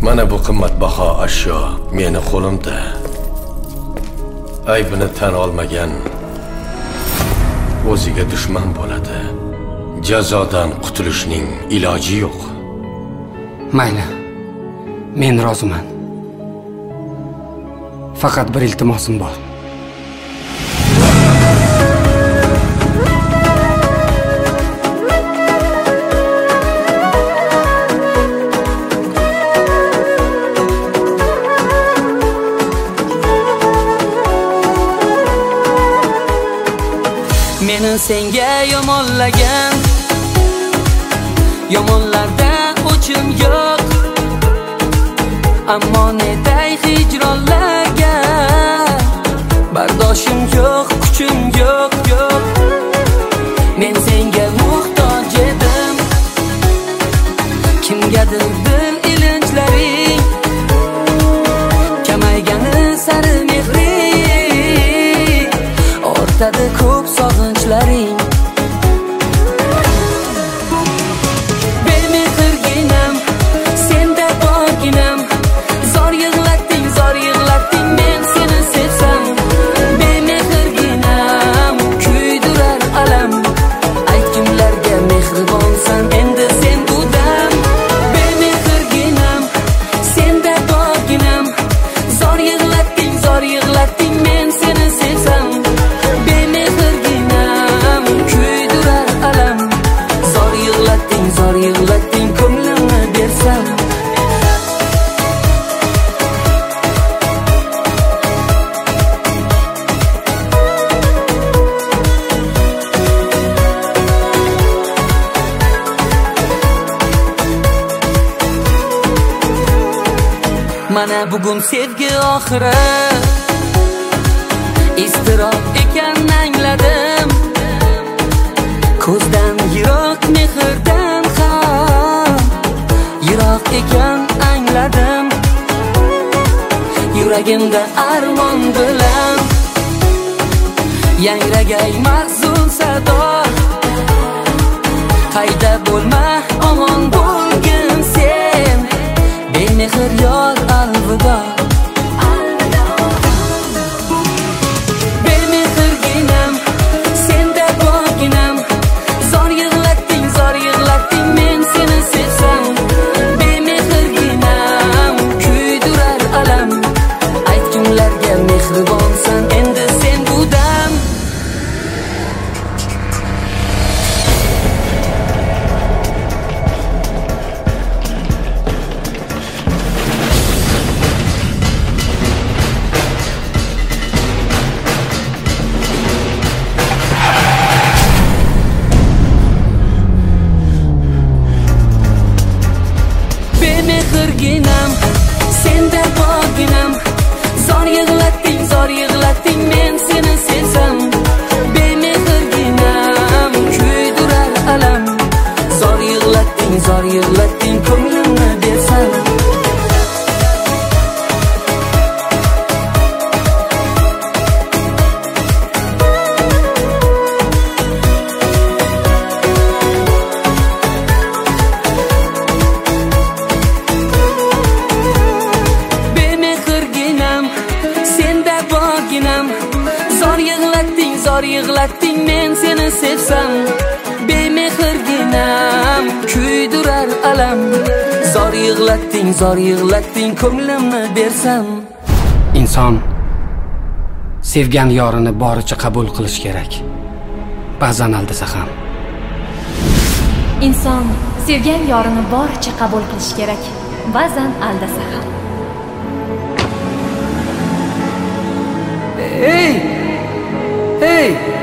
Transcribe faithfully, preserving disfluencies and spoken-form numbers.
Mana bu qimmatbaho ashyo meni qo'limda. Aybini tan olmagan o'ziga dushman bo'ladi. Jazodan qutulishning iloji yo'q. Mayli. Men roziman. Faqat bir iltimosim bor. Meni senga yomonlagan yomonlarda o'chim yo'q. Ammo netay hijronlarga bardoshim yo'q, kuchim yo'q, yo'q. Men senga muhtoj edim. Kimgadir dil ilinjlaring kamaygani sari mehring ortadi ko'p sog'inchlaring. Bemehrginam, senda borginam. Zor yig'latding, zor yig'latding, men seni sevsam. Bemehrginam, kuydirar alam. Aytgimlarga mehribonsan, endi sen bu dam. Bemehrginam, senda borginam. Zor yig'latding, zor yig'latding, men seni sevsam. Bemehrginam, kuydirar alam. Zor yig'latding, zor yig'latding, ko'nglimni bersam. Mana bugun sevgi oxiri, iztirob ekan angladim. Ko'zdan yiroq, mehrdan ham yiroq ekan angladim. Yuragimda armon bilan yangragay mahzun sado. Qayda bo'lma, omon bo'lgin sen, bemehr yor alvido. Bemehrginam, senda borginam. Zor yig'latding, zor yig'latding, men seni sevsam. Bemehrginam, kuydirar alam. Aytgimlarga mehribonsan, endi sen bu dam. Bemehrginam, senda borginam. Zor yig'latding, zor yig'latding, men seni sevsam. Bemehrginam, kuydirar alam. Zor yig'latding, zor yig'latding, ko'nglimni bersam. Bemehrginam, senda borginam. Zor yig'latding, zor yig'latding, men seni sevsam. Bemehrginam, kuydirar alam. Zor yig'latding, zor yig'latding, ko'nglimni bersam. Inson sevgan yorini boricha qabul qilish kerak. Ba'zan aldasa ham. Inson sevgan yorini boricha qabul qilish kerak. Ba'zan aldasa ham. Hey! Hey!